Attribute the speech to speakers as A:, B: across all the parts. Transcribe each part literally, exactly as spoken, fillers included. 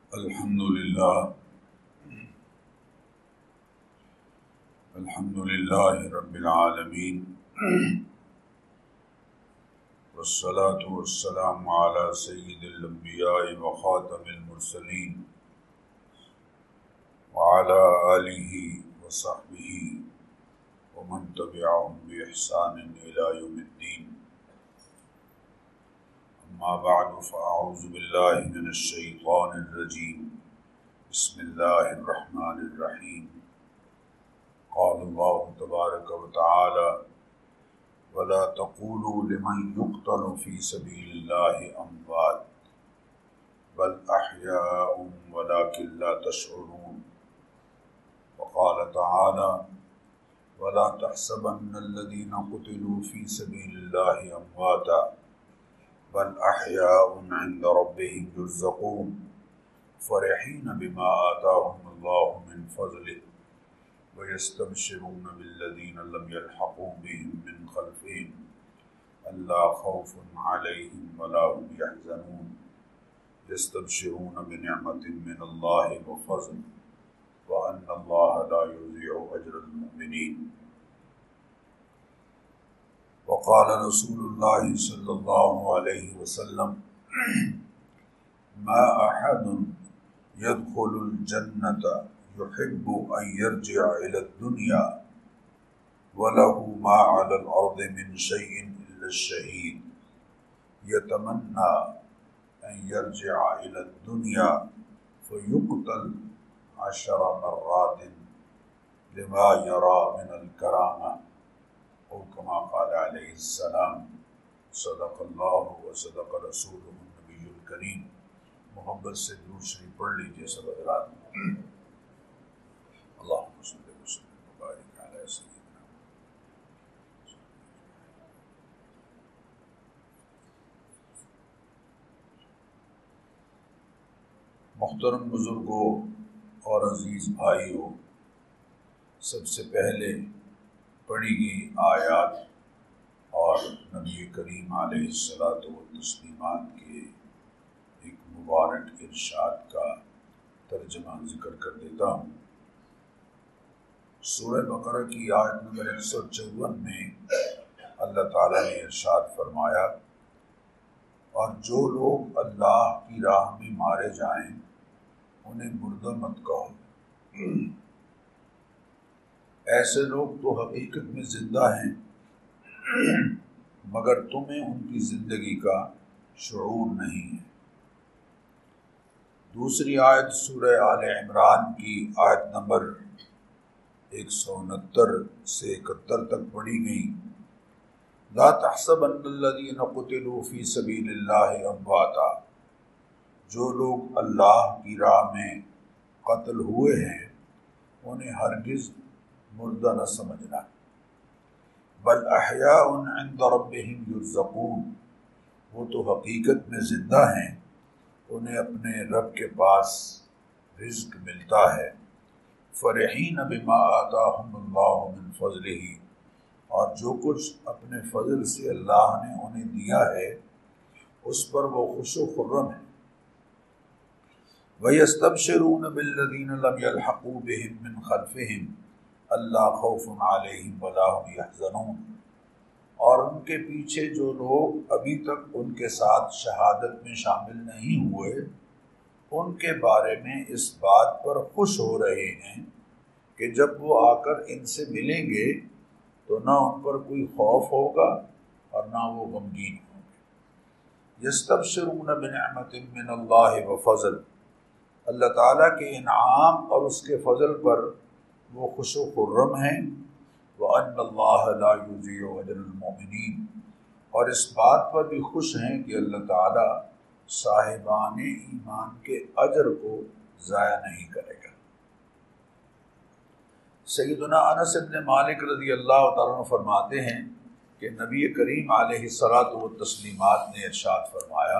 A: الحمد للہ الحمد للہ رب العالمین والصلاة والسلام علی سید الانبیاء وخاتم المرسلین وعلی آلہ وصحبہ ومن تبعهم بإحسان إلی یوم الدین. اما بعد فاعوذ باللہ من الشیطان الرجیم. بسم اللہ الرحمن الرحیم. قال اللہ تبارک وتعالی ولا تقولوا لمن يقتل في سبيل الله اموات بل احياء ولكن لا تشعرون. وقال تعالى ولا تحسبن الذين قتلوا في سبيل الله امواتا بل احياء عند ربهم يرزقون فرحين بما آتاهم الله من فضله ويستبشرون بالذين لم يلحقوا بهم من خلفهم ألا خوف عليهم ولا هم يحزنون يستبشرون بنعمة من الله وفضل وأن الله لا يضيع أجر المؤمنين. وقال رسول الله صلى الله عليه وسلم ما أحد يدخل الجنة يحب أن يرجع إلى الدنيا وله ما على الأرض من شيء إلا الشهيد يتمنى أن يرجع إلى الدنيا فيقتل عشر مرات لما يرى من الكرامة او كما قال علیہ السلام. صدق اللہ و صدق رسولہ النبی الکریم. محبت سے درود شریف پڑھ لیجیے سب حضرات. اللہم صلی وسلم وبارک علی سیدنا. محترم بزرگوں اور عزیز بھائیوں، سب سے پہلے پڑھی گئی آیات اور نبی کریم علیہ الصلاۃ والتسلیمات کے ایک مبارک ارشاد کا ترجمہ ذکر کر دیتا ہوں. سورہ بقرہ کی آیت نمبر ایک سو چون میں اللہ تعالیٰ نے ارشاد فرمایا اور جو لوگ اللہ کی راہ میں مارے جائیں انہیں مردہ مت کہو. ایسے لوگ تو حقیقت میں زندہ ہیں مگر تمہیں ان کی زندگی کا شعور نہیں ہے. دوسری آیت سورہ آل عمران کی آیت نمبر ایک سو انہتر سے اکہتر تک پڑھی گئی. لا تحسبن الذین قتلوا فی سبیل اللہ امواتا. جو لوگ اللہ کی راہ میں قتل ہوئے ہیں انہیں ہرگز مردہ نہ سمجھنا. بل احیاء عند ربهم یرزقون. وہ تو حقیقت میں زندہ ہیں، انہیں اپنے رب کے پاس رزق ملتا ہے. فرحین بما آتاہم اللہ من فضلہ. اور جو کچھ اپنے فضل سے اللہ نے انہیں دیا ہے اس پر وہ خوش و خرم ہیں. وَيَسْتَبْشِرُونَ بِالَّذِينَ لَمْ يَلْحَقُوا بِهِمْ مِنْ خَلْفِهِمْ اللہ خوف علیہم ولا هم یحزنون. اور ان کے پیچھے جو لوگ ابھی تک ان کے ساتھ شہادت میں شامل نہیں ہوئے ان کے بارے میں اس بات پر خوش ہو رہے ہیں کہ جب وہ آ کر ان سے ملیں گے تو نہ ان پر کوئی خوف ہوگا اور نہ وہ غمگین ہوں گے. یستبشرون بنعمت من اللہ وفضل. اللہ تعالیٰ کے انعام اور اس کے فضل پر وہ خوش و خرم ہیں. وَأَنَّ اللَّهَ لَا يُضِيعُ أَجْرَ الْمُؤْمِنِينَ. اور اس بات پر بھی خوش ہیں کہ اللہ تعالیٰ صاحبان ایمان کے اجر کو ضائع نہیں کرے گا. سیدنا انس بن مالک رضی اللہ تعالیٰ عنہ فرماتے ہیں کہ نبی کریم علیہ الصلاۃ والتسلیمات نے ارشاد فرمایا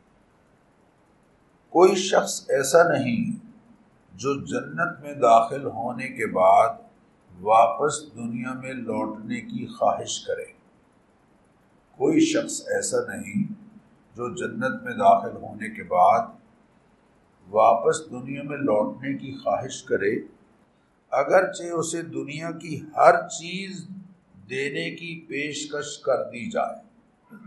A: کوئی شخص ایسا نہیں جو جنت میں داخل ہونے کے بعد واپس دنیا میں لوٹنے کی خواہش کرے. کوئی شخص ایسا نہیں جو جنت میں داخل ہونے کے بعد واپس دنیا میں لوٹنے کی خواہش کرے، اگرچہ اسے دنیا کی ہر چیز دینے کی پیشکش کر دی جائے،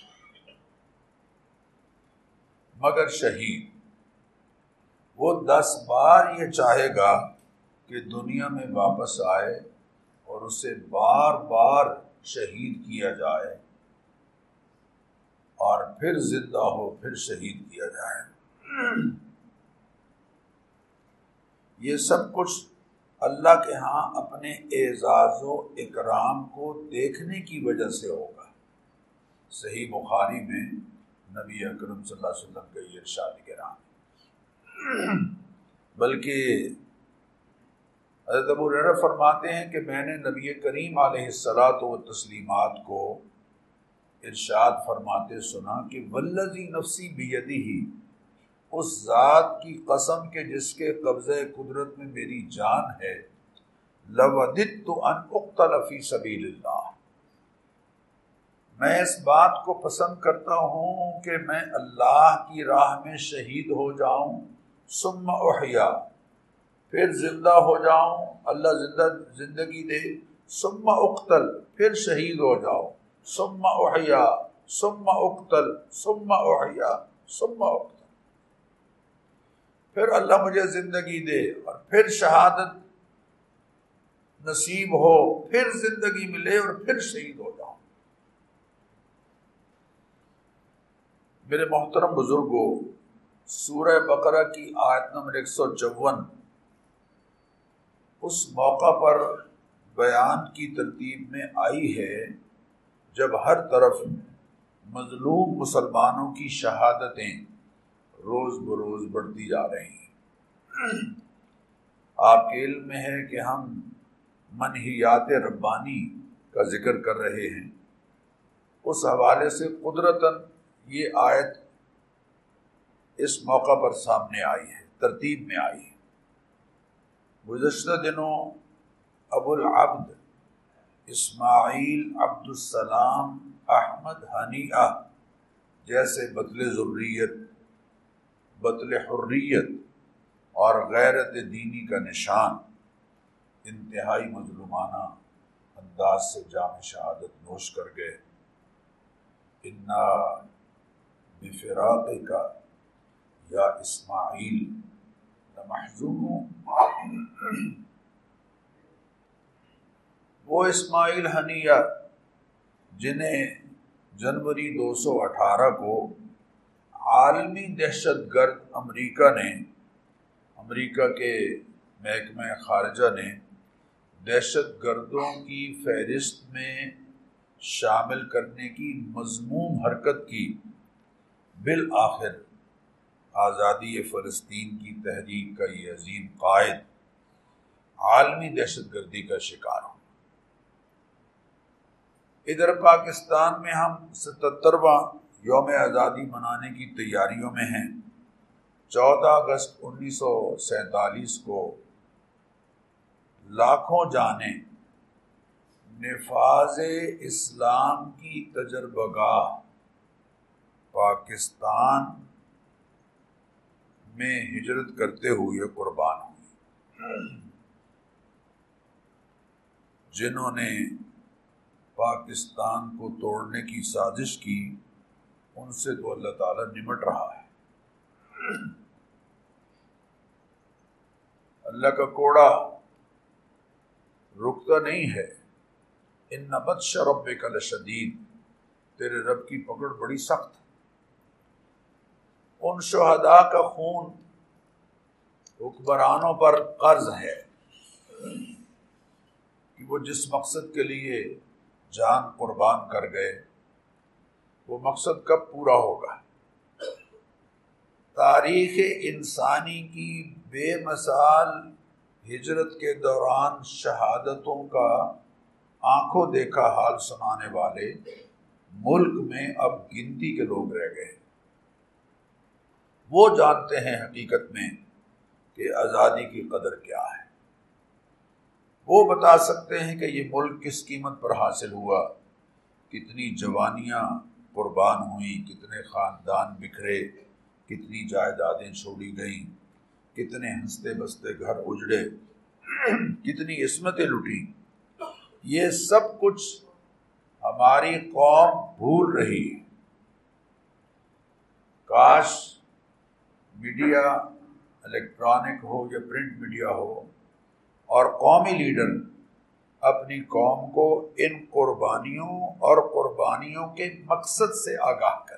A: مگر شہید وہ دس بار یہ چاہے گا کہ دنیا میں واپس آئے اور اسے بار بار شہید کیا جائے اور پھر زندہ ہو، پھر شہید کیا جائے۔ یہ سب کچھ اللہ کے ہاں اپنے اعزاز و اکرام کو دیکھنے کی وجہ سے ہوگا۔ صحیح بخاری میں نبی اکرم صلی اللہ علیہ وسلم کا یہ ارشاد کرام، بلکہ حضرت ابو ہریرہ فرماتے ہیں کہ میں نے نبی کریم علیہ الصلاۃ والتسلیمات کو ارشاد فرماتے سنا کہ والذی نفسی بیدہ، اس ذات کی قسم کہ جس کے قبضہ قدرت میں میری جان ہے، لوددت ان اقتل فی سبیل اللہ، میں اس بات کو پسند کرتا ہوں کہ میں اللہ کی راہ میں شہید ہو جاؤں، ثم احیا، پھر زندہ ہو جاؤں، اللہ زندہ زندگی دے، ثم اقتل، پھر شہید ہو جاؤ، ثم احیا، ثم اقتل، ثم احیا، ثم اقتل، پھر اللہ مجھے زندگی دے اور پھر شہادت نصیب ہو، پھر زندگی ملے اور پھر شہید ہو جاؤں۔ میرے محترم بزرگوں، سورہ بقرہ کی آیت نمبر ایک سو چون اس موقع پر بیان کی ترتیب میں آئی ہے جب ہر طرف مظلوم مسلمانوں کی شہادتیں روز بروز بڑھتی جا رہی ہیں۔ آپ کے علم میں ہے کہ ہم منہیات ربانی کا ذکر کر رہے ہیں، اس حوالے سے قدرتاً یہ آیت اس موقع پر سامنے آئی ہے، ترتیب میں آئی ہے۔ گزشتہ دنوں ابو العبد اسماعیل عبد السلام احمد ہنیہ جیسے بطل ذریت، بطل حریت اور غیرت دینی کا نشان انتہائی مظلومانہ انداز سے جام شہادت نوش کر گئے۔ انا بفراقک یا اسماعیل لمحزونون، وہ اسماعیل ہنیہ جنہیں جنوری دو سو اٹھارہ کو عالمی دہشت گرد امریکہ نے امریکہ کے محکمہ خارجہ نے دہشت گردوں کی فہرست میں شامل کرنے کی مذموم حرکت کی، بالآخر آزادی فلسطین کی تحریک کا یہ عظیم قائد عالمی دہشت گردی کا شکار ہو۔ ادھر پاکستان میں ہم ستترواں یوم آزادی منانے کی تیاریوں میں ہیں۔ چودہ اگست انیس سو سینتالیس کو لاکھوں جانیں نفاذ اسلام کی تجربہ گاہ پاکستان میں ہجرت کرتے ہوئے قربان ہوئی۔ جنہوں نے پاکستان کو توڑنے کی سازش کی، ان سے تو اللہ تعالیٰ نمٹ رہا ہے۔ اللہ کا کوڑا رکتا نہیں ہے۔ ان بطش ربک لشدید، تیرے رب کی پکڑ بڑی سخت ہے۔ ان شہداء کا خون حکمرانوں پر قرض ہے کہ وہ جس مقصد کے لیے جان قربان کر گئے، وہ مقصد کب پورا ہوگا؟ تاریخ انسانی کی بے مثال ہجرت کے دوران شہادتوں کا آنکھوں دیکھا حال سنانے والے ملک میں اب گنتی کے لوگ رہ گئے۔ وہ جانتے ہیں حقیقت میں کہ آزادی کی قدر کیا ہے۔ وہ بتا سکتے ہیں کہ یہ ملک کس قیمت پر حاصل ہوا، کتنی جوانیاں قربان ہوئیں، کتنے خاندان بکھرے، کتنی جائیدادیں چھوڑی گئیں، کتنے ہنستے بستے گھر اجڑے، کتنی عصمتیں لٹی، یہ سب کچھ ہماری قوم بھول رہی ہے۔ کاش میڈیا الیکٹرانک ہو یا پرنٹ میڈیا ہو اور قومی لیڈر اپنی قوم کو ان قربانیوں اور قربانیوں کے مقصد سے آگاہ کرے۔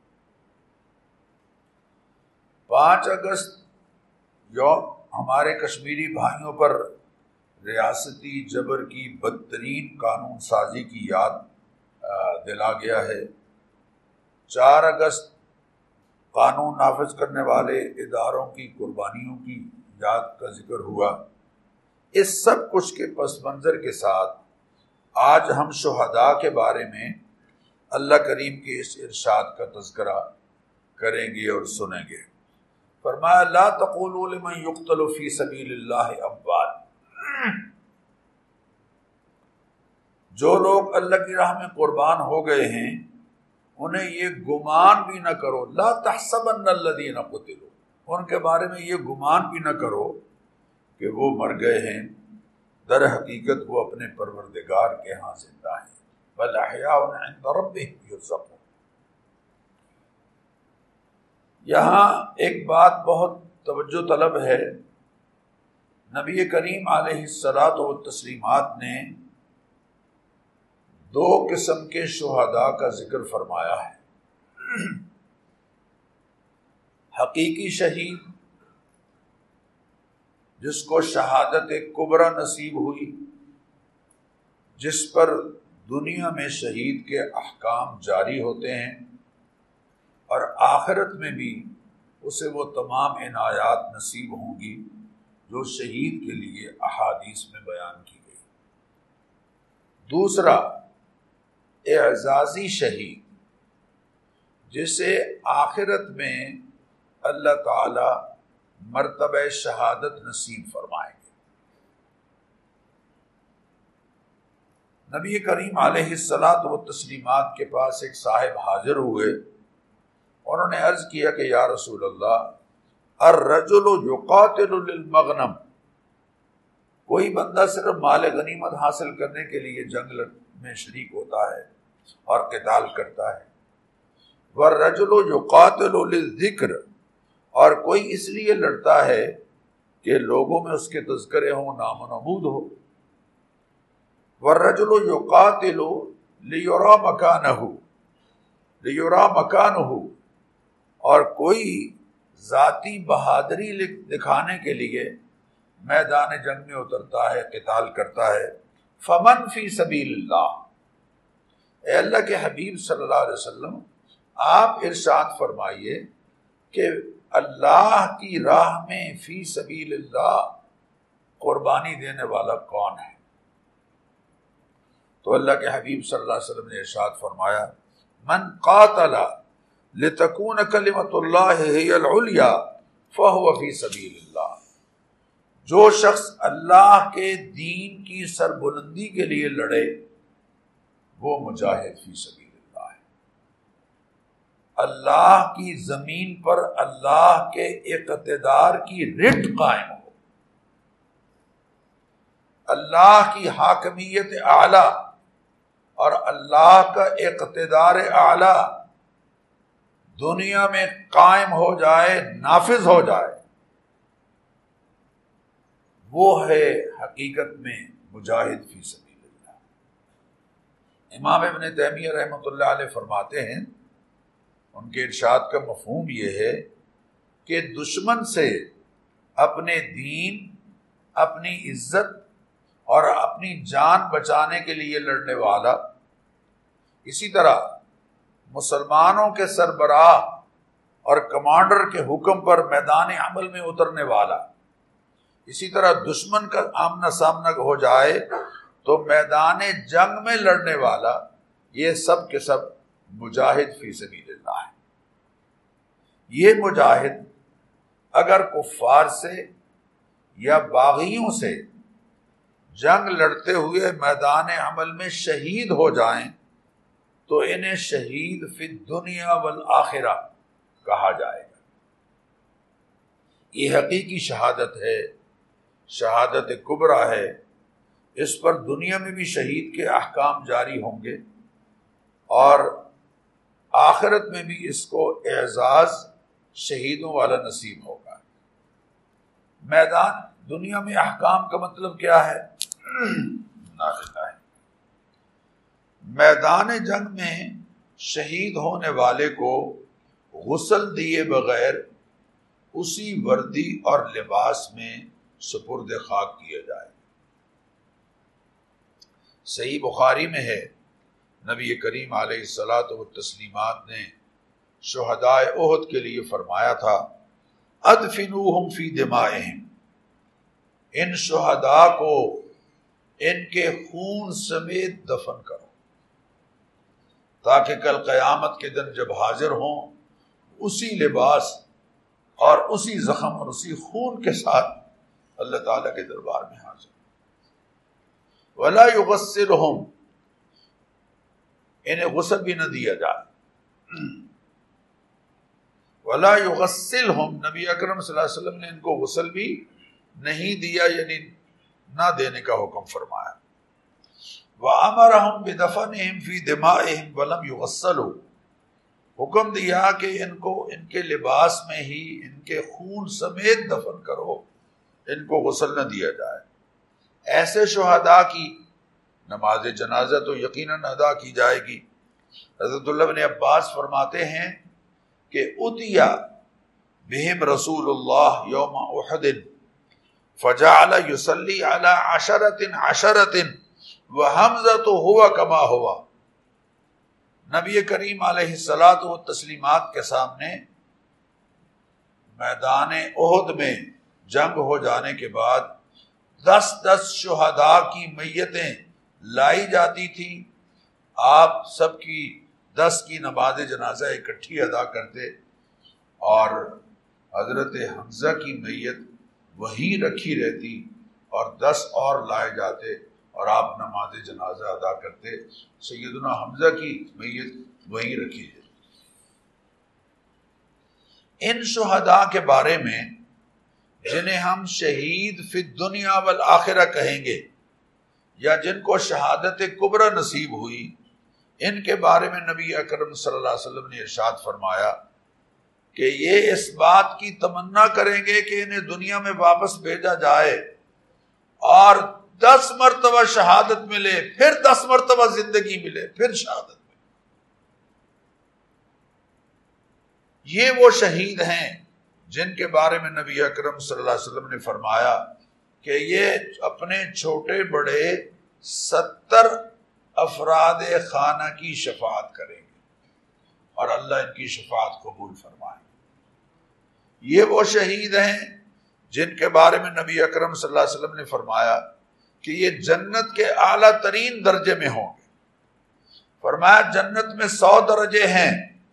A: پانچ اگست یوم ہمارے کشمیری بھائیوں پر ریاستی جبر کی بدترین قانون سازی کی یاد دلا گیا ہے۔ چار اگست قانون نافذ کرنے والے اداروں کی قربانیوں کی یاد کا ذکر ہوا۔ اس سب کچھ کے پس منظر کے ساتھ آج ہم شہداء کے بارے میں اللہ کریم کے اس ارشاد کا تذکرہ کریں گے اور سنیں گے۔ فرمایا لا تقولوا لمن يقتل في سبيل الله اموات، جو لوگ اللہ کی راہ میں قربان ہو گئے ہیں انہیں یہ گمان بھی نہ کرو، لا تحسبن الذين قتلوا، ان کے بارے میں یہ گمان بھی نہ کرو کہ وہ مر گئے ہیں، در حقیقت وہ اپنے پروردگار کے ہاں زندہ ہیں، بل احیاء عند ربهم یرزقون۔ یہاں ایک بات بہت توجہ طلب ہے، نبی کریم علیہ الصلاۃ والتسلیمات نے دو قسم کے شہداء کا ذکر فرمایا ہے۔ حقیقی شہید جس کو شہادت کبریٰ نصیب ہوئی، جس پر دنیا میں شہید کے احکام جاری ہوتے ہیں اور آخرت میں بھی اسے وہ تمام عنایات نصیب ہوں گی جو شہید کے لیے احادیث میں بیان کی گئی۔ دوسرا اعزازی شہید، جسے آخرت میں اللہ تعالی مرتبہ شہادت نصیب فرمائیں گے۔ نبی کریم علیہ الصلاۃ والتسلیمات کے پاس ایک صاحب حاضر ہوئے، انہوں نے عرض کیا کہ یا رسول اللہ الرجل یقاتل للمغنم، کوئی بندہ صرف مال غنیمت حاصل کرنے کے لیے جنگ میں شریک ہوتا ہے اور قتال کرتا ہے، والرجل یقاتل للذکر، اور کوئی اس لیے لڑتا ہے کہ لوگوں میں اس کے تذکرے ہوں، نام و نمود ہو، والرجل یقاتل لیرا مکانہ لیرا مکانہ، اور کوئی ذاتی بہادری دکھانے کے لیے میدان جنگ میں اترتا ہے، قتال کرتا ہے۔ فمن فی سبیل اللہ، اے اللہ کے حبیب صلی اللہ علیہ وسلم آپ ارشاد فرمائیے کہ اللہ کی راہ میں فی سبیل اللہ قربانی دینے والا کون ہے؟ تو اللہ کے حبیب صلی اللہ علیہ وسلم نے ارشاد فرمایا من قاتل لتکون کلمۃ اللہ ہی العلیٰ فہو فی سبیل اللہ، جو شخص اللہ کے دین کی سربلندی کے لیے لڑے وہ مجاہد فی سبیل اللہ ہے۔ اللہ کی زمین پر اللہ کے اقتدار کی رٹ قائم ہو، اللہ کی حاکمیت اعلیٰ اور اللہ کا اقتدار اعلیٰ دنیا میں قائم ہو جائے، نافذ ہو جائے، وہ ہے حقیقت میں مجاہد فی سبیل اللہ۔ امام ابن تیمیہ رحمۃ اللہ علیہ فرماتے ہیں، ان کے ارشاد کا مفہوم یہ ہے کہ دشمن سے اپنے دین، اپنی عزت اور اپنی جان بچانے کے لیے لڑنے والا، اسی طرح مسلمانوں کے سربراہ اور کمانڈر کے حکم پر میدان عمل میں اترنے والا، اسی طرح دشمن کا آمنا سامنا ہو جائے تو میدان جنگ میں لڑنے والا، یہ سب کے سب مجاہد فی سبیل اللہ ہے۔ یہ مجاہد اگر کفار سے یا باغیوں سے جنگ لڑتے ہوئے میدان عمل میں شہید ہو جائیں تو انہیں شہید فی الدنیا والآخرہ کہا جائے گا۔ یہ حقیقی شہادت ہے، شہادت کبریٰ ہے، اس پر دنیا میں بھی شہید کے احکام جاری ہوں گے اور آخرت میں بھی اس کو اعزاز شہیدوں والا نصیب ہوگا۔ میدان دنیا میں احکام کا مطلب کیا ہے؟ میدان جنگ میں شہید ہونے والے کو غسل دیے بغیر اسی وردی اور لباس میں سپرد خاک کیا جائے۔ صحیح بخاری میں ہے، نبی کریم علیہ الصلاۃ والتسلیمات نے شہداء احد کے لیے فرمایا تھا ادفنوہم فی دمائہم، ان شہداء کو ان کے خون سمیت دفن کرو تاکہ کل قیامت کے دن جب حاضر ہوں اسی لباس اور اسی زخم اور اسی خون کے ساتھ اللہ تعالیٰ کے دربار میں حاضر ہوں۔ ولا یغسلہم، انہیں غسل بھی نہ دیا جائے۔ ولا یغسلہم، نبی اکرم صلی اللہ علیہ وسلم نے ان کو غسل بھی نہیں دیا، یعنی نہ دینے کا حکم فرمایا۔ وَأَمَرَهُمْ بِدَفَنِهِمْ فِي دِمَائِهِمْ وَلَمْ يُغَسَّلُوا، حکم دیا کہ ان کو ان کے لباس میں ہی ان کے خون سمیت دفن کرو، ان کو غسل نہ دیا جائے۔ ایسے شہداء کی نماز جنازہ تو یقیناً ادا کی جائے گی۔ حضرت اللہ بن عباس فرماتے ہیں کہ اتیا بہم رسول اللہ یوم احد فجعل یصلی علی عشرۃ عشرۃ وحمزۃ ہوا کما ہوا، نبی کریم علیہ الصلاۃ والتسلیمات کے سامنے میدان احد میں جنگ ہو جانے کے بعد دس دس شہداء کی میتیں لائی جاتی تھیں، آپ سب کی دس کی نماز جنازہ اکٹھی ادا کرتے اور حضرت حمزہ کی میت وہیں رکھی رہتی اور دس اور لائے جاتے اور آپ نماز جنازہ ادا کرتے، سیدنا حمزہ کی میت وہیں رکھی ہے۔ ان شہداء کے بارے میں جنہیں ہم شہید فی الدنیا والآخرہ کہیں گے یا جن کو شہادت کبریٰ نصیب ہوئی، ان کے بارے میں نبی اکرم صلی اللہ علیہ وسلم نے ارشاد فرمایا کہ یہ اس بات کی تمنا کریں گے کہ انہیں دنیا میں واپس بھیجا جائے اور دس مرتبہ شہادت ملے، پھر دس مرتبہ زندگی ملے، پھر شہادت ملے۔ یہ وہ شہید ہیں جن کے بارے میں نبی اکرم صلی اللہ علیہ وسلم نے فرمایا کہ یہ اپنے چھوٹے بڑے ستر افراد خانہ کی شفاعت کریں گے اور اللہ ان کی شفاعت قبول فرمائے۔ یہ وہ شہید ہیں جن کے بارے میں نبی اکرم صلی اللہ علیہ وسلم نے فرمایا کہ یہ جنت کے اعلیٰ ترین درجے میں ہوں گے۔ فرمایا جنت میں سو درجے ہیں،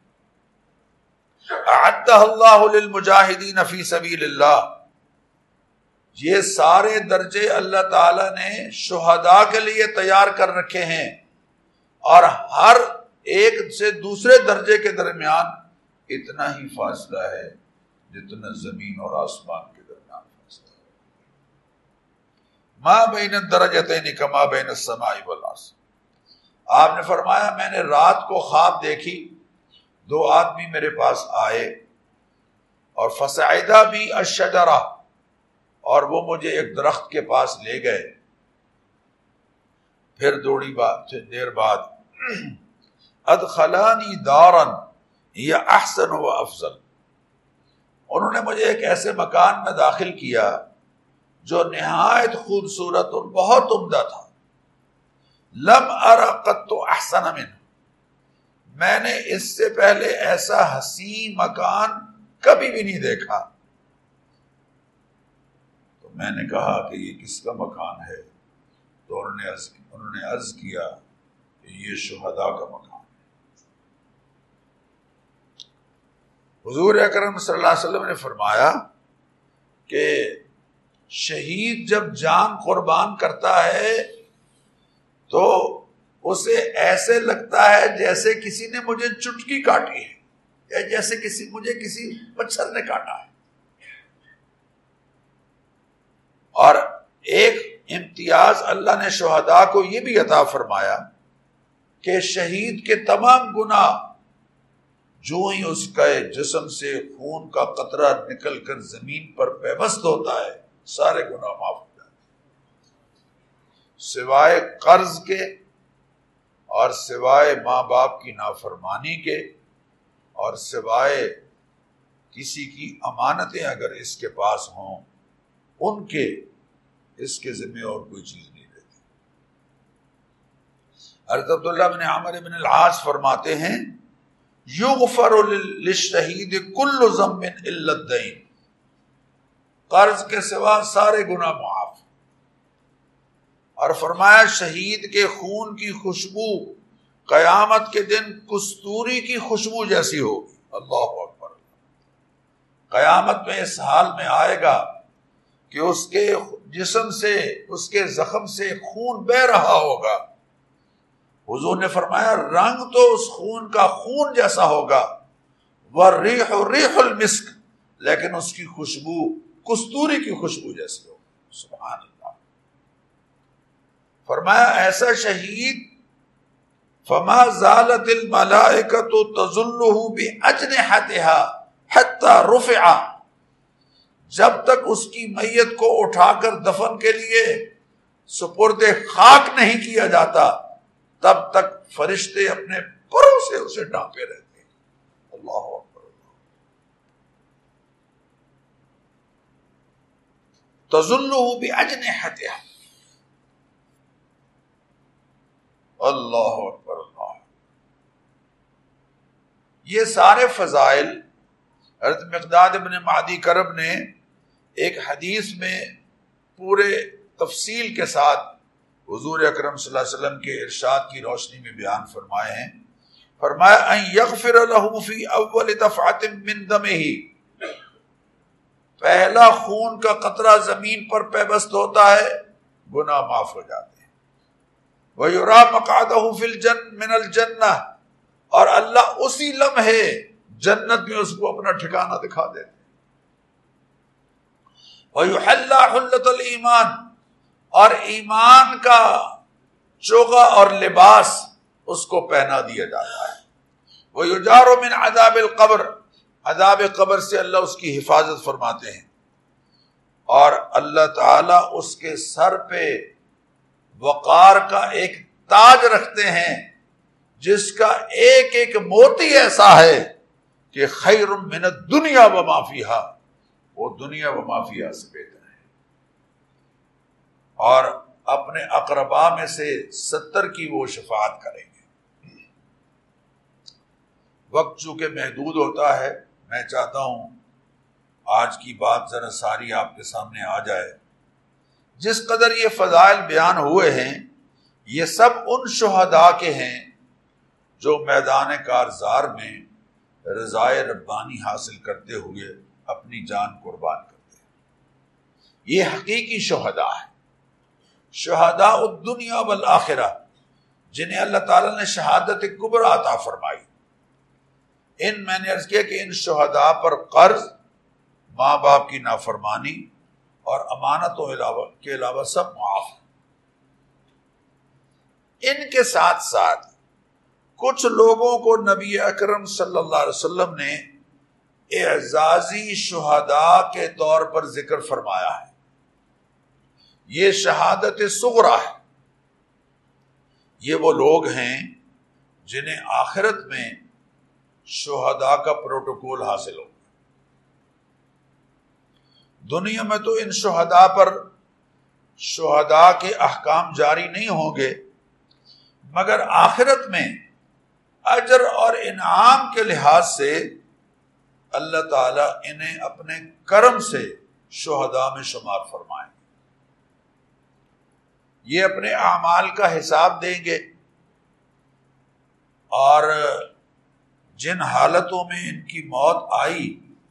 A: اعدہ اللہ للمجاہدین فی سبیل اللہ، یہ سارے درجے اللہ تعالیٰ نے شہداء کے لیے تیار کر رکھے ہیں، اور ہر ایک سے دوسرے درجے کے درمیان اتنا ہی فاصلہ ہے جتنا زمین اور آسمان کے درمیان فاصلہ ہے۔ ما بین الدرجتین کما بین السماء والارض، آپ نے فرمایا میں نے رات کو خواب دیکھی، دو آدمی میرے پاس آئے اور فصعدا بی الشجرہ، اور وہ مجھے ایک درخت کے پاس لے گئے، پھر دوڑی بات دیر بعد ادخلانی دارا یا احسن و افضل، انہوں نے مجھے ایک ایسے مکان میں داخل کیا جو نہایت خوبصورت اور بہت عمدہ تھا، لم ار قط احسن منہ، میں نے اس سے پہلے ایسا حسین مکان کبھی بھی نہیں دیکھا۔ تو میں نے کہا کہ یہ کس کا مکان ہے؟ تو انہوں نے عرض انہوں نے عرض کیا کہ یہ شہداء کا مکان ہے۔ حضور اکرم صلی اللہ علیہ وسلم نے فرمایا کہ شہید جب جان قربان کرتا ہے تو اسے ایسے لگتا ہے جیسے کسی نے مجھے چٹکی کاٹی ہے یا جیسے کسی مجھے کسی مچھر نے کاٹا ہے۔ امتیاز اللہ نے شہداء کو یہ بھی عطا فرمایا کہ شہید کے تمام گناہ جو ہی اس کا جسم سے خون کا قطرہ نکل کر زمین پر پیوست ہوتا ہے سارے گناہ معاف ہو جاتے ہیں، سوائے قرض کے اور سوائے ماں باپ کی نافرمانی کے اور سوائے کسی کی امانتیں اگر اس کے پاس ہوں ان کے اس کے ذمہ اور کوئی چیز نہیں رہتی۔ حضرت عبداللہ بن عمر بن العاص فرماتے ہیں یغفر للشہید کل ذنب الا الدین، قرض کے سوا سارے گناہ معاف، اور فرمایا شہید کے خون کی خوشبو قیامت کے دن کستوری کی خوشبو جیسی ہوگی۔ اللہ اکبر، قیامت میں اس حال میں آئے گا کہ اس کے جسم سے اس کے زخم سے خون بہہ رہا ہوگا، حضور نے فرمایا رنگ تو اس خون کا خون جیسا ہوگا، والریح ریح المسک، لیکن اس کی خوشبو کستوری کی خوشبو جیسی ہوگی۔ سبحان اللہ۔ فرمایا ایسا شہید فما زالت الملائکۃ تظلہ باجنحتها حتی رفع، جب تک اس کی میت کو اٹھا کر دفن کے لیے سپرد خاک نہیں کیا جاتا تب تک فرشتے اپنے پروں سے اسے ڈانپے رہتے ہیں۔ اللہ اکبر، تظلہ باجنحتها، اللہ اکبر اللہ۔ یہ سارے فضائل حضرت مقداد ابن معدی کرب نے ایک حدیث میں پورے تفصیل کے ساتھ حضور اکرم صلی اللہ علیہ وسلم کے ارشاد کی روشنی میں بیان فرمائے ہیں۔ فرمایا ان یغفر له فی اول دفعۃ من دمہ، پہلا خون کا قطرہ زمین پر پیوست ہوتا ہے گناہ معاف ہو جاتے ہیں۔ وَيُرَى مَقْعَدَهُ فِي الْجَنَّةِ مِنَ الْجَنَّةِ، اور اللہ اسی لمحے جنت میں اس کو اپنا ٹھکانہ دکھا دیتے ہیں۔ وَيُحَلَّى حُلَّةَ الْإِيمَانِ، اور ایمان کا چوغا اور لباس اس کو پہنا دیا جاتا ہے۔ وَيُجَارُ مِنْ عَذَابِ الْقَبْرِ، عذاب قبر سے اللہ اس کی حفاظت فرماتے ہیں، اور اللہ تعالیٰ اس کے سر پہ وقار کا ایک تاج رکھتے ہیں جس کا ایک ایک موتی ایسا ہے کہ خیر من الدنیا وما فیہا، وہ دنیا وما فیہا سے بہتر ہے، اور اپنے اقربا میں سے ستر کی وہ شفاعت کریں گے۔ وقت چونکہ محدود ہوتا ہے، میں چاہتا ہوں آج کی بات ذرا ساری آپ کے سامنے آ جائے۔ جس قدر یہ فضائل بیان ہوئے ہیں یہ سب ان شہداء کے ہیں جو میدان کارزار میں رضائے ربانی حاصل کرتے ہوئے اپنی جان قربان کرتے ہیں۔ یہ حقیقی شہداء ہیں، شہداء الدنیا والآخرہ، جنہیں اللہ تعالیٰ نے شہادت کبریٰ عطا فرمائی۔ ان میں نے عرض کیا کہ ان شہداء پر قرض، ماں باپ کی نافرمانی اور امانتوں علاوہ کے علاوہ سب معاف۔ ان کے ساتھ ساتھ کچھ لوگوں کو نبی اکرم صلی اللہ علیہ وسلم نے اعزازی شہداء کے طور پر ذکر فرمایا ہے۔ یہ شہادت صغریٰ ہے، یہ وہ لوگ ہیں جنہیں آخرت میں شہداء کا پروٹوکول حاصل ہو۔ دنیا میں تو ان شہداء پر شہداء کے احکام جاری نہیں ہوں گے، مگر آخرت میں اجر اور انعام کے لحاظ سے اللہ تعالیٰ انہیں اپنے کرم سے شہداء میں شمار فرمائیں گے۔ یہ اپنے اعمال کا حساب دیں گے، اور جن حالتوں میں ان کی موت آئی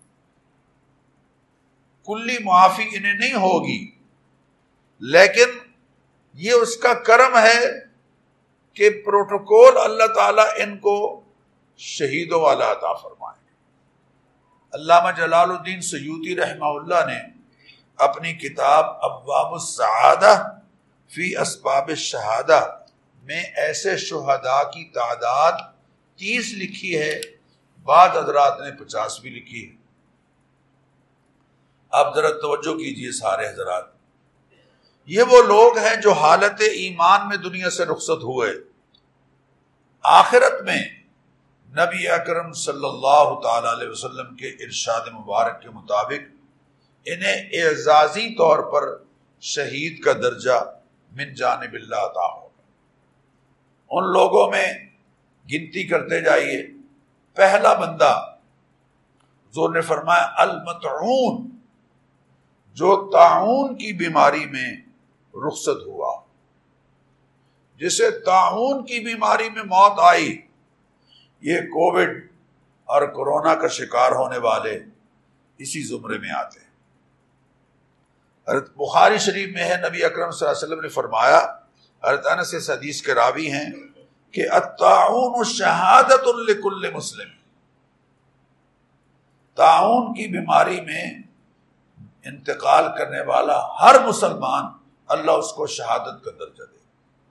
A: کلی معافی انہیں نہیں ہوگی، لیکن یہ اس کا کرم ہے کہ پروٹوکول اللہ تعالیٰ ان کو شہیدوں والا عطا فرمائے۔ علامہ جلال الدین سیوطی رحمہ اللہ نے اپنی کتاب ابواب السعادہ فی اسباب الشہادہ میں ایسے شہداء کی تعداد تیس لکھی ہے، بعض حضرات نے پچاس بھی لکھی ہے۔ اب ذرا توجہ کیجئے سارے حضرات، یہ وہ لوگ ہیں جو حالت ایمان میں دنیا سے رخصت ہوئے، آخرت میں نبی اکرم صلی اللہ تعالی علیہ وسلم کے ارشاد مبارک کے مطابق انہیں اعزازی طور پر شہید کا درجہ من جانب اللہ عطا ہوگا۔ ان لوگوں میں گنتی کرتے جائیے، پہلا بندہ حضور نے فرمایا المطعون، جو طاعون کی بیماری میں رخصت ہوا، جسے طاعون کی بیماری میں موت آئی۔ یہ کووڈ اور کورونا کا شکار ہونے والے اسی زمرے میں آتے ہیں۔ حضرت بخاری شریف میں ہے، نبی اکرم صلی اللہ علیہ وسلم نے فرمایا، حضرت انس اس حدیث کے راوی ہیں کہ الطاعون شہادت لکل مسلم، طاعون کی بیماری میں انتقال کرنے والا ہر مسلمان اللہ اس کو شہادت کا درجہ دے۔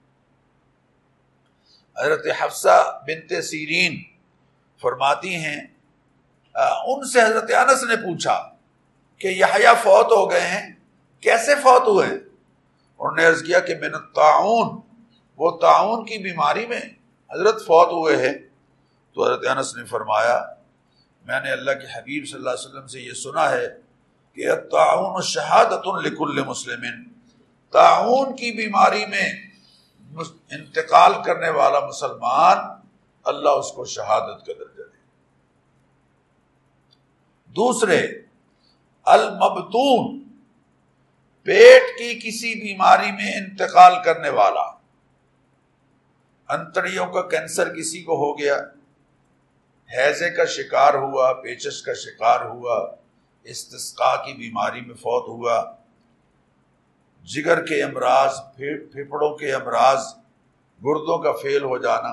A: حضرت حفصہ بنت سیرین فرماتی ہیں، ان سے حضرت انس نے پوچھا کہ یحییٰ فوت ہو گئے ہیں، کیسے فوت ہوئے؟ انہوں نے عرض کیا کہ من الطاعون، وہ طاعون کی بیماری میں حضرت فوت ہوئے ہیں۔ تو حضرت انس نے فرمایا، میں نے اللہ کے حبیب صلی اللہ علیہ وسلم سے یہ سنا ہے کہ الطاعون شہادت لکل مسلم، طاعون کی بیماری میں انتقال کرنے والا مسلمان اللہ اس کو شہادت کا درجہ دے۔ دوسرے المبتون، پیٹ کی کسی بیماری میں انتقال کرنے والا، انتڑیوں کا کینسر کسی کو ہو گیا، ہیضے کا شکار ہوا، پیچش کا شکار ہوا، استسقاء کی بیماری میں فوت ہوا، جگر کے امراض، پھیپھڑوں کے امراض، گردوں کا فیل ہو جانا،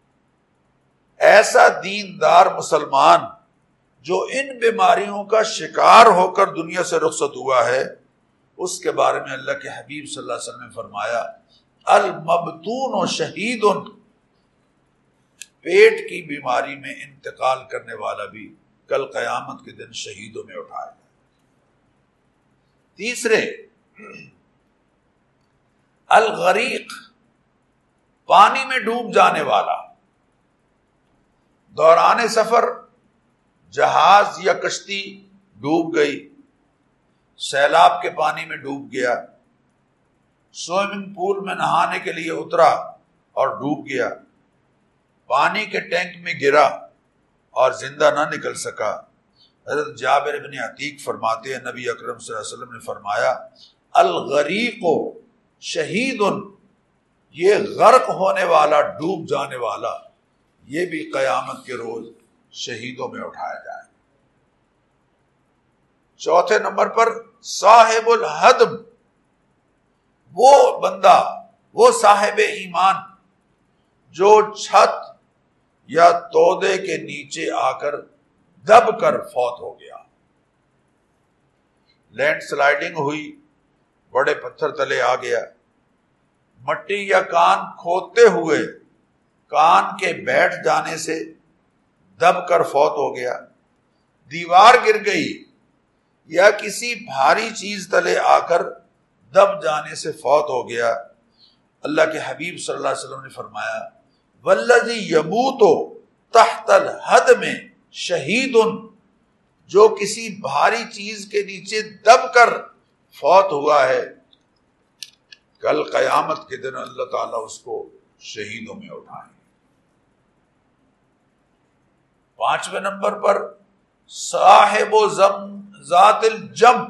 A: ایسا دیندار مسلمان جو ان بیماریوں کا شکار ہو کر دنیا سے رخصت ہوا ہے، اس کے بارے میں اللہ کے حبیب صلی اللہ علیہ وسلم نے فرمایا المبتون شہید، پیٹ کی بیماری میں انتقال کرنے والا بھی کل قیامت کے دن شہیدوں میں اٹھایا جائے۔ تیسرے الغریق، پانی میں ڈوب جانے والا، دوران سفر جہاز یا کشتی ڈوب گئی، سیلاب کے پانی میں ڈوب گیا، سوئمنگ پول میں نہانے کے لیے اترا اور ڈوب گیا، پانی کے ٹینک میں گرا اور زندہ نہ نکل سکا۔ حضرت جابر بن عتیق فرماتے ہیں، نبی اکرم صلی اللہ علیہ وسلم نے فرمایا الغریق شہید، یہ غرق ہونے والا، ڈوب جانے والا، یہ بھی قیامت کے روز شہیدوں میں اٹھایا جائے۔ چوتھے نمبر پر صاحب الحدم، وہ بندہ، وہ صاحب ایمان جو چھت یا تودے کے نیچے آ کر دب کر فوت ہو گیا، لینڈ سلائیڈنگ ہوئی، بڑے پتھر تلے آ گیا، مٹی یا کان کھودتے ہوئے کان کے بیٹھ جانے سے دب کر فوت ہو گیا، دیوار گر گئی یا کسی بھاری چیز تلے آ کر دب جانے سے فوت ہو گیا۔ اللہ کے حبیب صلی اللہ علیہ وسلم نے فرمایا والذی یموت تحت الہدم شہید، جو کسی بھاری چیز کے نیچے دب کر فوت ہوا ہے، کل قیامت کے دن اللہ تعالیٰ اس کو شہیدوں میں اٹھائیں۔ پانچویں نمبر پر صاحب و زم ذات الجم،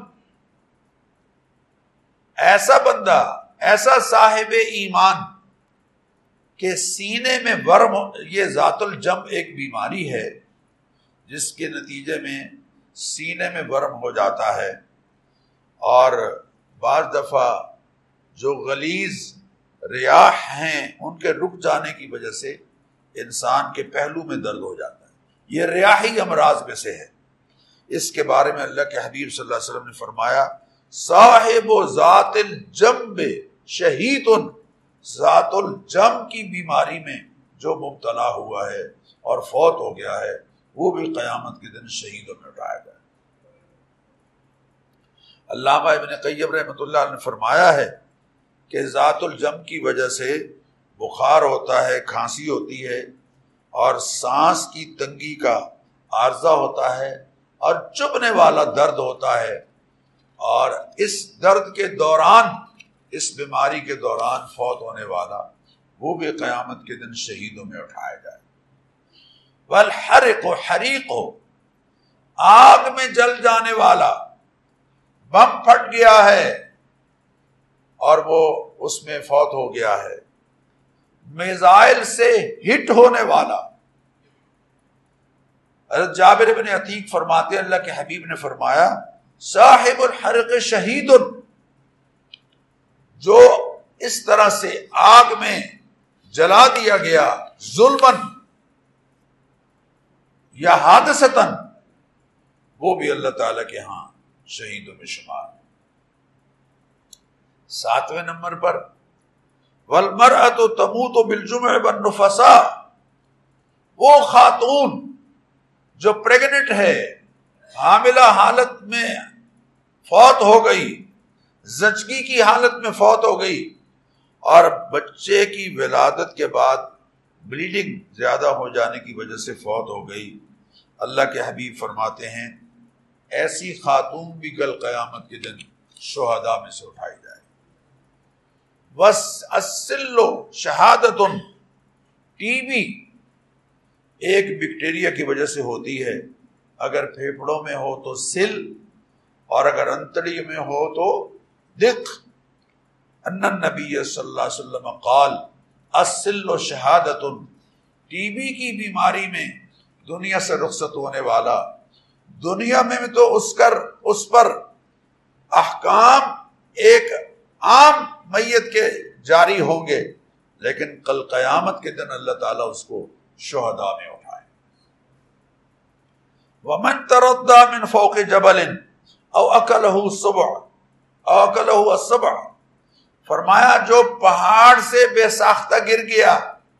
A: ایسا بندہ، ایسا صاحب ایمان کہ سینے میں ورم، یہ ذات الجم ایک بیماری ہے جس کے نتیجے میں سینے میں ورم ہو جاتا ہے، اور بعض دفعہ جو غلیظ ریاح ہیں ان کے رک جانے کی وجہ سے انسان کے پہلو میں درد ہو جاتا ہے، یہ ریاحی امراض میں سے ہے۔ اس کے بارے میں اللہ کے حبیب صلی اللہ علیہ وسلم نے فرمایا صاحب و ذات الجنب شہید ذات الجم کی بیماری میں جو مبتلا ہوا ہے اور فوت ہو گیا ہے وہ بھی قیامت کے دن شہیدوں میں اٹھایا جائے. علامہ ابن قیم رحمۃ اللہ علیہ نے فرمایا ہے کہ ذات الجم کی وجہ سے بخار ہوتا ہے، کھانسی ہوتی ہے اور سانس کی تنگی کا عارضہ ہوتا ہے اور چبھنے والا درد ہوتا ہے، اور اس درد کے دوران، اس بیماری کے دوران فوت ہونے والا وہ بھی قیامت کے دن شہیدوں میں اٹھایا جائے. والحرق حریق ہو، آگ میں جل جانے والا، بم پھٹ گیا ہے اور وہ اس میں فوت ہو گیا ہے. میزائل سے ہٹ ہونے والا، حضرت جابر بن عتیق فرماتے ہیں اللہ کے حبیب نے فرمایا صاحب الحرق شہید، جو اس طرح سے آگ میں جلا دیا گیا ظلمن یا حادثتاً، وہ بھی اللہ تعالیٰ کے ہاں شہیدوں میں شمار. ساتویں نمبر پر والمرأة تموت بالجمع والنفساء، وہ خاتون جو پریگننٹ ہے، حاملہ حالت میں فوت ہو گئی، زچگی کی حالت میں فوت ہو گئی اور بچے کی ولادت کے بعد بلیڈنگ زیادہ ہو جانے کی وجہ سے فوت ہو گئی. اللہ کے حبیب فرماتے ہیں ایسی خاتون بھی کل قیامت کے دن شہداء میں سے اٹھائی جائے. بس السلو شہادت، ٹی بی ایک بیکٹیریا کی وجہ سے ہوتی ہے، اگر پھیپھڑوں میں ہو تو سل اور اگر انتڑی میں ہو تو دق. ان النبی صلی اللہ علیہ وسلم قال السل شہادت، ٹی بی کی بیماری میں دنیا سے رخصت ہونے والا، دنیا میں تو اس کر اس پر احکام ایک عام میت کے جاری ہوں گے، لیکن کل قیامت کے دن اللہ تعالیٰ اس کو شہداء میں اٹھائے. ومن تردى من فوق جبل او اکلہ السبع او اکلہ السبع، فرمایا جو پہاڑ سے بے ساختہ گر گیا،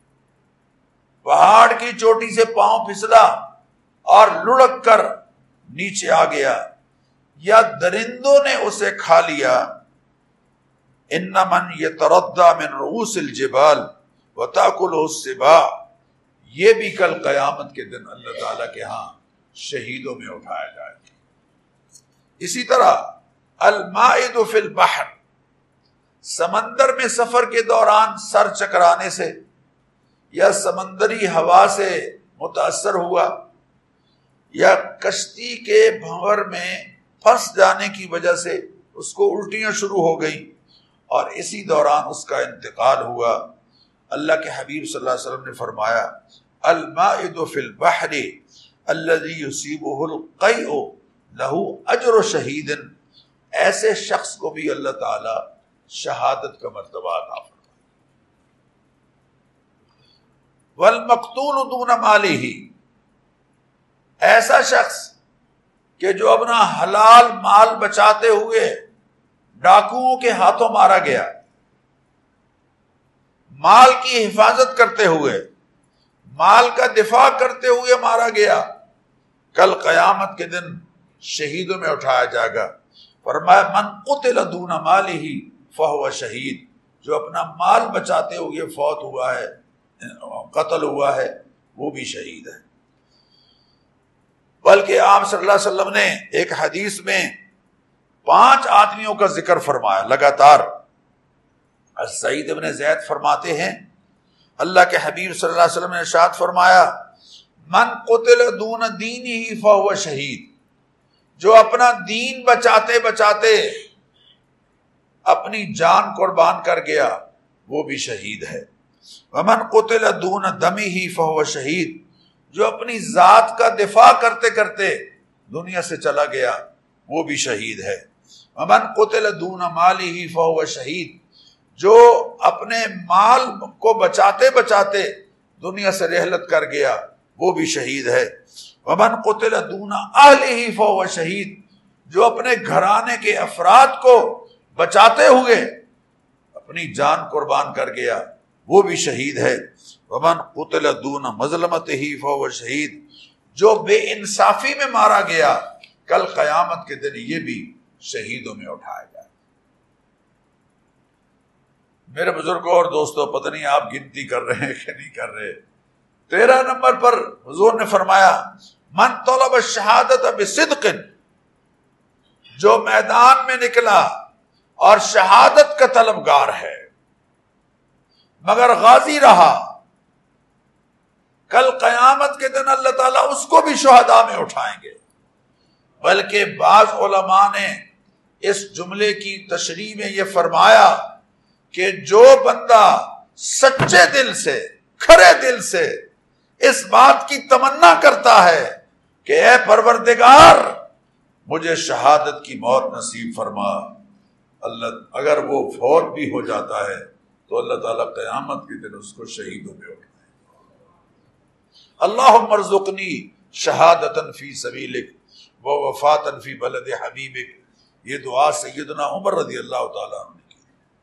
A: پہاڑ کی چوٹی سے پاؤں پھسلا اور لڑک کر نیچے آ گیا، یا درندوں نے اسے کھا لیا. ان من یتردى من رؤوس الجبال وتأكله السباع، یہ بھی کل قیامت کے دن اللہ تعالیٰ کے ہاں شہیدوں میں اٹھایا جائے. اسی طرح المائد فی البحر، سمندر میں سفر کے دوران سر چکرانے سے یا سمندری ہوا سے متاثر ہوا یا کشتی کے بھنور میں پھنس جانے کی وجہ سے اس کو الٹیاں شروع ہو گئی اور اسی دوران اس کا انتقال ہوا. اللہ کے حبیب صلی اللہ علیہ وسلم نے فرمایا المائد فی البحر الذی یصیبہ القیء لہ اجر شہید، ایسے شخص کو بھی اللہ تعالی شہادت کا مرتبہ عطا فرمائے. والمقتول دون مالہ، ایسا شخص کہ جو اپنا حلال مال بچاتے ہوئے ڈاکوؤں کے ہاتھوں مارا گیا، مال کی حفاظت کرتے ہوئے، مال کا دفاع کرتے ہوئے مارا گیا، کل قیامت کے دن شہیدوں میں اٹھایا جائے گا. فرمایا من قتل دون مالہ فہو شہید، جو اپنا مال بچاتے ہوئے فوت ہوا ہے، قتل ہوا ہے، وہ بھی شہید ہے. بلکہ آپ صلی اللہ علیہ وسلم نے ایک حدیث میں پانچ آدمیوں کا ذکر فرمایا لگاتار. سعید ابن زید فرماتے ہیں اللہ کے حبیب صلی اللہ علیہ وسلم نے ارشاد فرمایا من قتل دون دینہ فہو شہید، جو اپنا دین بچاتے بچاتے اپنی جان قربان کر گیا وہ بھی شہید ہے. ومن قتل دون دمہ فہو شہید، جو اپنی ذات کا دفاع کرتے کرتے دنیا سے چلا گیا وہ بھی شہید ہے. ومن قتل دون مالہ فہو شہید، جو اپنے مال کو بچاتے بچاتے دنیا سے رحلت کر گیا وہ بھی شہید ہے. ومن قتل دون اہلہ فہو شہید، جو اپنے گھرانے کے افراد کو بچاتے ہوئے اپنی جان قربان کر گیا وہ بھی شہید ہے. ومن قتل دون مظلمتہ فہو شہید، جو بے انصافی میں مارا گیا کل قیامت کے دن یہ بھی شہیدوں میں اٹھایا جائے. میرے بزرگوں اور دوستوں، پتہ نہیں آپ گنتی کر رہے ہیں کہ نہیں کر رہے. تیرہ نمبر پر حضور نے فرمایا من طلب الشہادت بصدق، جو میدان میں نکلا اور شہادت کا طلبگار ہے مگر غازی رہا، کل قیامت کے دن اللہ تعالیٰ اس کو بھی شہداء میں اٹھائیں گے. بلکہ بعض علماء نے اس جملے کی تشریح میں یہ فرمایا کہ جو بندہ سچے دل سے، کھرے دل سے اس بات کی تمنا کرتا ہے کہ اے پروردگار مجھے شہادت کی موت نصیب فرما، اللہ اگر وہ فوت بھی ہو جاتا ہے تو اللہ تعالیٰ قیامت کے دن اس کو شہیدوں میں اٹھائے. اللہم ارزقنی شہادتاً فی سبیلک و وفاتاً فی بلد حبیبک، یہ دعا سیدنا عمر رضی اللہ تعالیٰ عنہ نے کی.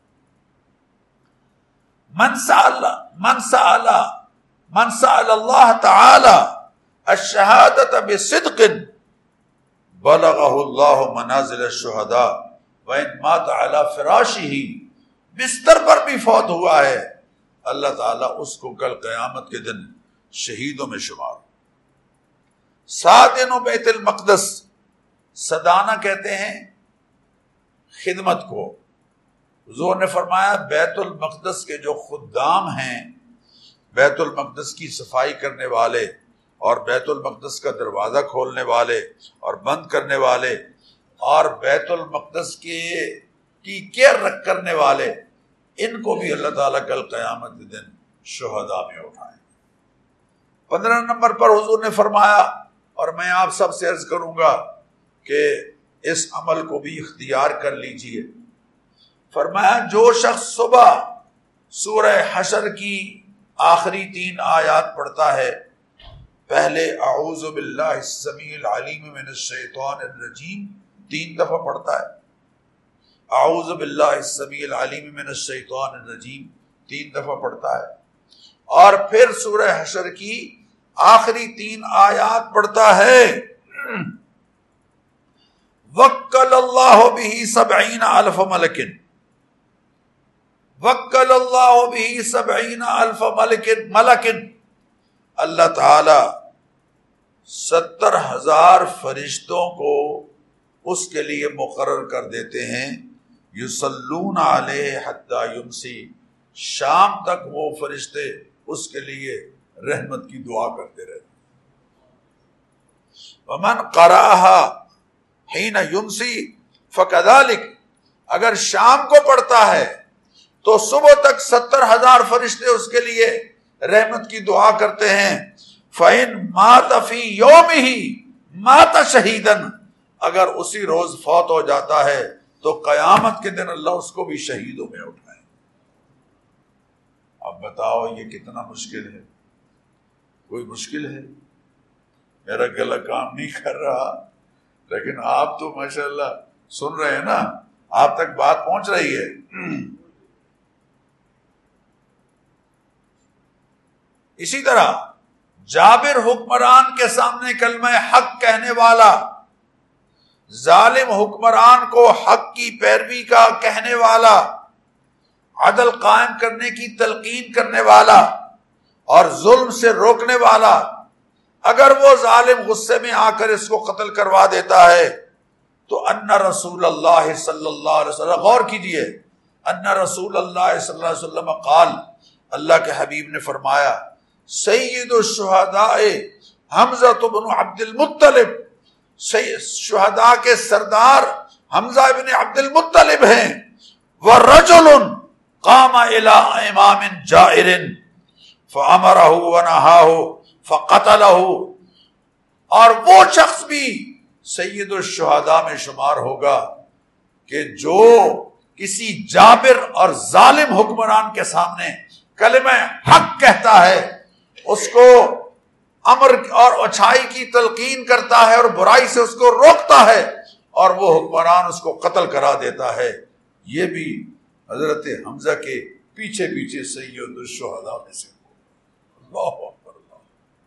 A: من سأل من سأل من سأل اللہ تعالی الشہادت بصدق بلغہ اللہ منازل الشہداء وإن مات علی فراشہ، بستر پر بھی فوت ہوا ہے اللہ تعالیٰ اس کو کل قیامت کے دن شہیدوں میں شمار. سادن بیت المقدس، سدانہ کہتے ہیں خدمت کو. حضور نے فرمایا بیت المقدس کے جو خدام ہیں، بیت المقدس کی صفائی کرنے والے اور بیت المقدس کا دروازہ کھولنے والے اور بند کرنے والے اور بیت المقدس کے کی کیئر رکھ کرنے والے، ان کو بھی اللہ تعالیٰ کل قیامت کے دن شہداء میں اٹھائیں. پندرہ نمبر پر حضور نے فرمایا، اور میں آپ سب سے عرض کروں گا کہ اس عمل کو بھی اختیار کر لیجئے. فرمایا جو شخص صبح سورہ حشر کی آخری تین آیات پڑھتا ہے، پہلے اعوذ باللہ السمیع العلیم من الشیطان الرجیم تین دفعہ پڑھتا ہے، اعوذ باللہ السمیع العلیم من الشیطان الرجیم تین دفعہ پڑھتا ہے، اور پھر سورہ حشر کی آخری تین آیات پڑھتا ہے وکل اللہ بہ سبعین الف ملکن، وکل اللہ بہ سبعین الف ملکن ملکن، اللہ تعالی ستر ہزار فرشتوں کو اس کے لیے مقرر کر دیتے ہیں. یصلون علیہ حتی یمسی، شام تک وہ فرشتے اس کے لیے رحمت کی دعا کرتے رہتے. ومن قرأها حین یمسی فکذالک، اگر شام کو پڑھتا ہے تو صبح تک ستر ہزار فرشتے اس کے لیے رحمت کی دعا کرتے ہیں. فَإِن مَاتَ فِي يَوْمِهِ مَاتَ شَهِيدًا، اگر اسی روز فوت ہو جاتا ہے تو قیامت کے دن اللہ اس کو بھی شہیدوں میں اٹھائے. اب بتاؤ یہ کتنا مشکل ہے؟ کوئی مشکل ہے؟ میرا گلا کام نہیں کر رہا، لیکن آپ تو ماشاءاللہ سن رہے ہیں نا، آپ تک بات پہنچ رہی ہے. اسی طرح جابر حکمران کے سامنے کلمہ حق کہنے والا، ظالم حکمران کو حق کی پیروی کا کہنے والا، عدل قائم کرنے کی تلقین کرنے والا اور ظلم سے روکنے والا، اگر وہ ظالم غصے میں آ کر اس کو قتل کروا دیتا ہے تو ان رسول اللہ صلی اللہ علیہ وسلم، غور کیجئے، ان رسول اللہ صلی اللہ علیہ وسلم قال، اللہ کے حبیب نے فرمایا سید الشہداء حمزہ بن عبد المطلب، شہداء کے سردار حمزہ بن عبد المطلب ہیں. وَرَجُلٌ قَامَ إِلَىٰ إِمَامٍ جَائِرٍ فَأَمَرَهُ وَنَهَاهُ فَقَتَلَهُ، اور وہ شخص بھی سید الشہداء میں شمار ہوگا کہ جو کسی جابر اور ظالم حکمران کے سامنے کلمہ حق کہتا ہے، اس کو امر اور اچھائی کی تلقین کرتا ہے اور برائی سے اس کو روکتا ہے، اور وہ حکمران اس کو قتل کرا دیتا ہے، یہ بھی حضرت حمزہ کے پیچھے پیچھے سید الشہداء میں سے ہو۔ اللہ اکبر اللہ۔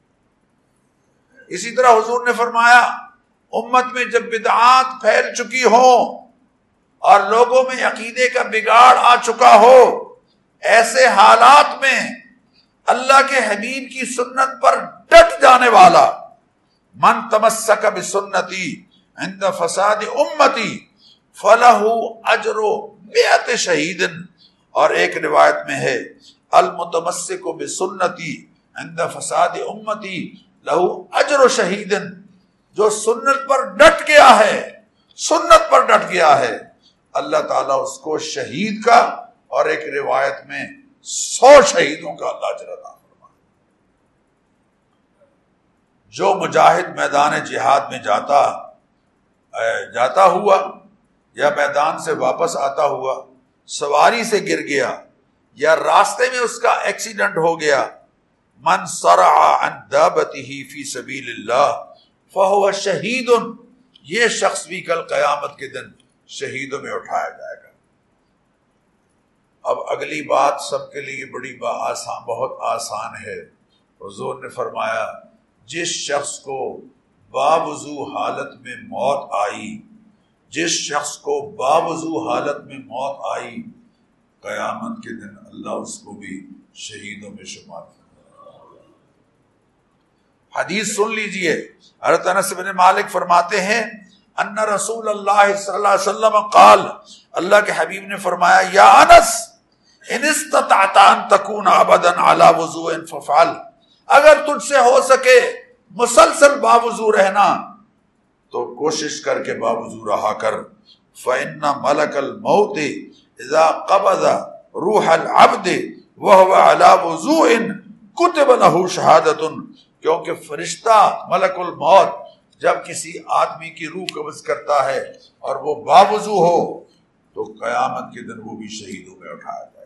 A: اسی طرح حضور نے فرمایا امت میں جب بدعات پھیل چکی ہو اور لوگوں میں عقیدے کا بگاڑ آ چکا ہو، ایسے حالات میں اللہ کے حبیب کی سنت پر ڈٹ جانے والا، من تمسک بسنتی عند فساد امتی فلہ اجر مئت شہید، اور ایک روایت میں ہے المتمسک بسنتی عند فساد امتی لہو اجر شہید، جو سنت پر ڈٹ گیا ہے، سنت پر ڈٹ گیا ہے، اللہ تعالیٰ اس کو شہید کا اور ایک روایت میں سو شہیدوں کا اللہ اجر عطا فرمائے۔ جو مجاہد میدان جہاد میں جاتا جاتا ہوا یا میدان سے واپس آتا ہوا سواری سے گر گیا یا راستے میں اس کا ایکسیڈنٹ ہو گیا، من صرع عن دابته فی سبیل اللہ فہو شہید، یہ شخص بھی کل قیامت کے دن شہیدوں میں اٹھایا جائے گا۔ اب اگلی بات سب کے لیے بڑی با آسان بہت آسان ہے۔ حضور نے فرمایا جس شخص کو باوضو حالت میں موت آئی، جس شخص کو باوضو حالت میں موت آئی، قیامت کے دن اللہ اس کو بھی شہیدوں میں شمار کرے۔ حدیث سن لیجئے، حضرت انس بن مالک فرماتے ہیں ان رسول اللہ صلی اللہ علیہ وسلم قال، اللہ کے حبیب نے فرمایا یا انس ان استطعت ان تکون ابدا علی وضوء ففعل، اگر تجھ سے ہو سکے مسلسل باوضو رہنا تو کوشش کر کے باوضو رہا کر، فإن ملک الموت اذا قبض روح العبد وهو على وضوء كتب له شہادۃ، کیونکہ فرشتہ ملک الموت جب کسی آدمی کی روح قبض کرتا ہے اور وہ باوضو ہو تو قیامت کے دن وہ بھی شہیدوں میں اٹھایا جائے۔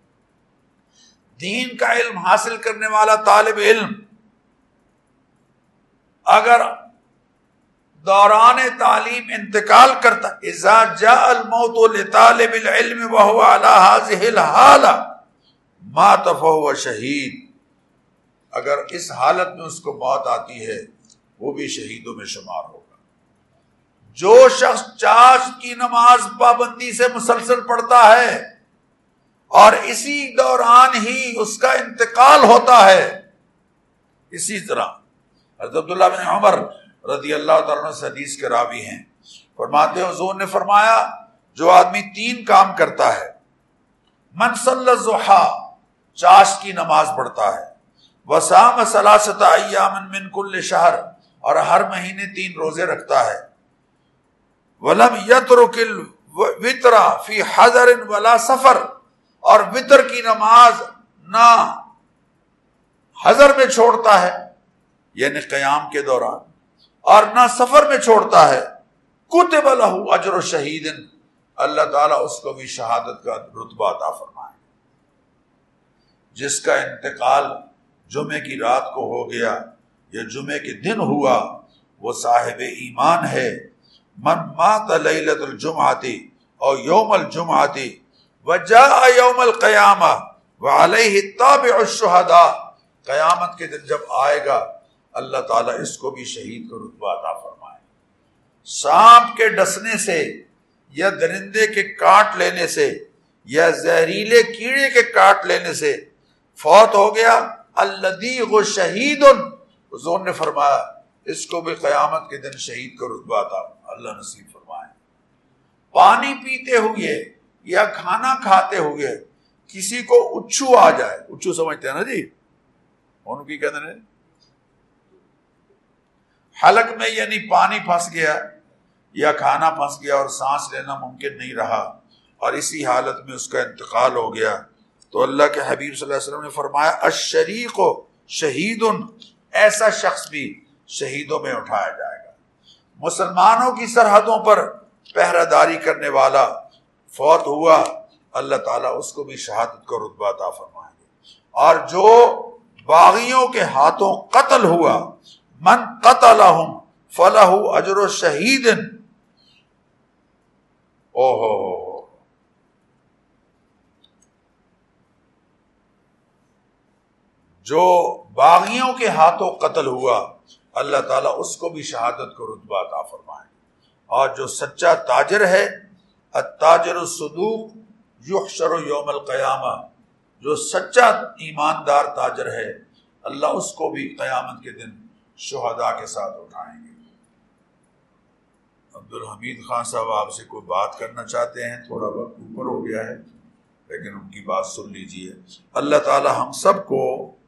A: دین کا علم حاصل کرنے والا طالب علم اگر دوران تعلیم انتقال کرتا، اذا جاء الموت لطالب العلم وهو على هذه الحالة مات فهو شہید، اگر اس حالت میں اس کو موت آتی ہے وہ بھی شہیدوں میں شمار ہوگا۔ جو شخص چاش کی نماز پابندی سے مسلسل پڑھتا ہے اور اسی دوران ہی اس کا انتقال ہوتا ہے، اسی طرح حضرت عبداللہ بن عمر رضی اللہ تعالیٰ عنہ سے حدیث کے راوی ہیں، فرماتے ہیں حضور نے فرمایا جو آدمی تین کام کرتا ہے، من صلی الضحیٰ چاش کی نماز پڑھتا ہے، وصام ثلاثۃ ایام من کل شہر اور ہر مہینے تین روزے رکھتا ہے، ولم یترک الوتر فی حضر ولا سفر، اور وتر کی نماز نہ حضر میں چھوڑتا ہے یعنی قیام کے دوران اور نہ سفر میں چھوڑتا ہے، کتب لہ اجر شہید، اللہ تعالیٰ اس کو بھی شہادت کا رتبہ عطا فرمائے۔ جس کا انتقال جمعے کی رات کو ہو گیا یا جمعے کے دن ہوا وہ صاحب ایمان ہے۔ من مات لیلۃ الجمعۃ او یوم الجمعۃ وجاء یوم القیامہ وعلیہ تابع الشہداء، قیامت کے دن جب آئے گا اللہ تعالیٰ اس کو بھی شہید کا رتبہ عطا فرمائے۔ سانپ کے ڈسنے سے یا درندے کے کاٹ لینے سے یا زہریلے کیڑے کے کاٹ لینے سے فوت ہو گیا، الذیغ شہید، حضور نے فرمایا اس کو بھی قیامت کے دن شہید کا رتبہ عطا اللہ نصیب فرمائے۔ پانی پیتے ہوئے یا کھانا کھاتے ہوئے کسی کو اچھو آ جائے، اچھو سمجھتے ہیں نا جی، ان کی کہتے ہیں حلق میں یعنی پانی پھنس گیا یا کھانا پھنس گیا اور سانس لینا ممکن نہیں رہا اور اسی حالت میں اس کا انتقال ہو گیا تو اللہ کے حبیب صلی اللہ علیہ وسلم نے فرمایا الشریق شہید، ایسا شخص بھی شہیدوں میں اٹھایا جائے گا۔ مسلمانوں کی سرحدوں پر پہرہ داری کرنے والا فوت ہوا، اللہ تعالیٰ اس کو بھی شہادت کا رتبہ عطا فرمائیں گے۔ اور جو باغیوں کے ہاتھوں قتل ہوا، من قتلہم فلہ اجر شہید، او ہو جو باغیوں کے ہاتھوں قتل ہوا اللہ تعالیٰ اس کو بھی شہادت کو رتبہ عطا فرمائے. اور جو سچا تاجر ہے التاجر الصدوق یحشر یوم القیامہ، جو سچا ایماندار تاجر ہے اللہ اس کو بھی قیامت کے دن شہداء کے ساتھ اٹھائیں گے. عبدالحمید خان صاحب آپ سے کوئی بات کرنا چاہتے ہیں، تھوڑا وقت اوپر ہو گیا ہے لیکن ان کی بات سن لیجئے. اللہ تعالی ہم سب کو